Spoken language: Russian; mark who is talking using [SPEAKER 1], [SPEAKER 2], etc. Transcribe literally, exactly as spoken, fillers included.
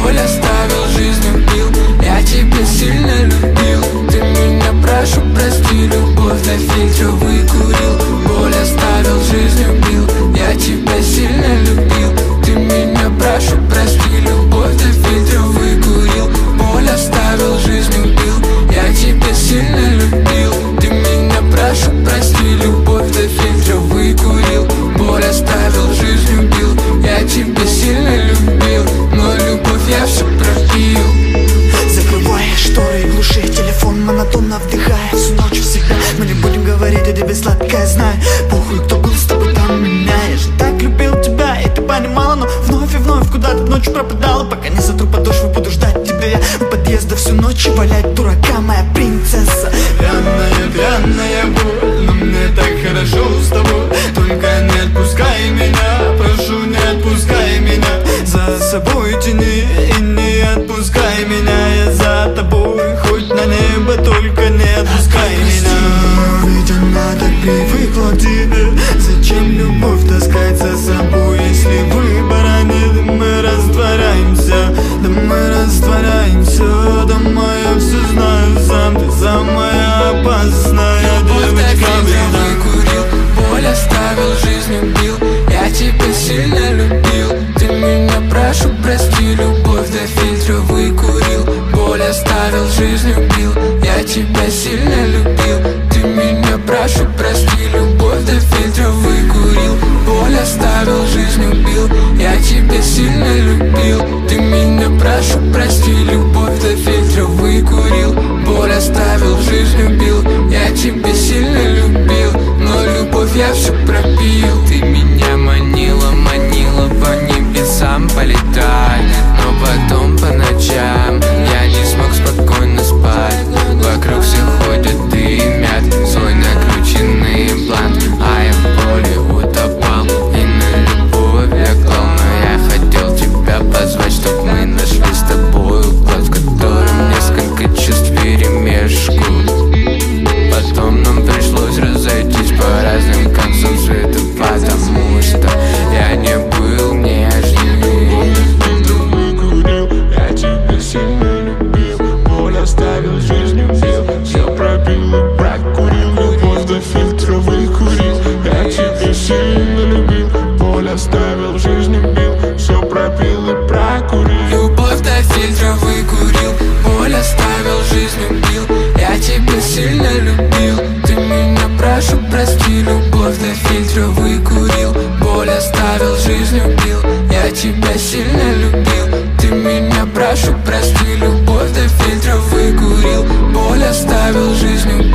[SPEAKER 1] боль оставил, жизнь убил. Я тебя сильно любил, ты меня, прошу, прости. Любовь до фильтра выкурил, боль оставил, жизнь убил. Я тебя сильно любил, ты меня, прошу, прости. Любовь до фильтра выкурил, боль оставил, жизнь убил. Я тебя сильно любил, ты меня, прошу, прости. Любовь до фильтра выкурил, боль оставил, жизнь убил. Я тебя сильно любил, но любовь я все пропил.
[SPEAKER 2] Закрывай шторы и глуши телефон, монотонно вдыхая всю ночь в себя. Мы не будем говорить, я тебе сладкое знаю. Похуй, кто был с тобой там меня. Я же так любил тебя, и ты понимала, но вновь и вновь куда-то ночью пропадала. Пока не сотру подошву, буду ждать тебя я у подъезда всю ночь и валять дурака, моя принцесса.
[SPEAKER 3] Пьяная, пьяная боль, но мне так хорошо с тобой. Только не отпускай меня, прошу, не отпускай меня. За собой тяни и не отпускай меня. Я за тобой, хоть на небо, только не отпускай меня. Ведь она так привыкла к тебе. Зачем любовь таскать за собой, если выбора нет? Мы растворяемся, да мы растворяемся. Да я все знаю сам, ты самая опасная девочка.
[SPEAKER 1] Выкурил, боль оставил, жизнь убил. Я тебя сильно любил, ты меня, прошу, прости. Любовь до фильтра выкурил, боль оставил, жизнь убил. Я тебя сильно любил, ты меня, прошу, прости. Любовь до фильтра выкурил, боль оставил, жизнь убил. Я тебя сильно любил, ты меня, прошу, прости. Любовь до фильтра выкурил, боль оставил, жизнь убил. Я тебя сильно любил, но любовь я все пропил. Ты меня манила, манила по небесам полетать, но потом по ночам я не смог спокойно спать. Вокруг все ходят, дымят свой накрученный имплант, а я в боли утопал и на любовь я клал. Но я хотел тебя позвать, чтоб мы нашли с тобой уклад, в котором несколько чувств вперемешку. Потом нам пришлось разойтись по разным концам света, потому что я не был нежней.
[SPEAKER 4] Я тебя сильно любил, боль оставил, жизнь убил. Все пропил и прокурил, любовь до фильтра выкурил. Я тебя сильно любил, боль оставил, жизнь убил. Все пропил и прокурил.
[SPEAKER 1] Любовь до фильтра выкурил, боль оставил, жизнь убил. Я тебя сильно любил, ты меня, прошу, прости. Любовь до фильтра выкурил, боль оставил, жизнь убил. Я тебя сильно любил, ты меня, прошу, прости. Любовь до фильтра выкурил, боль оставил, жизнь убил.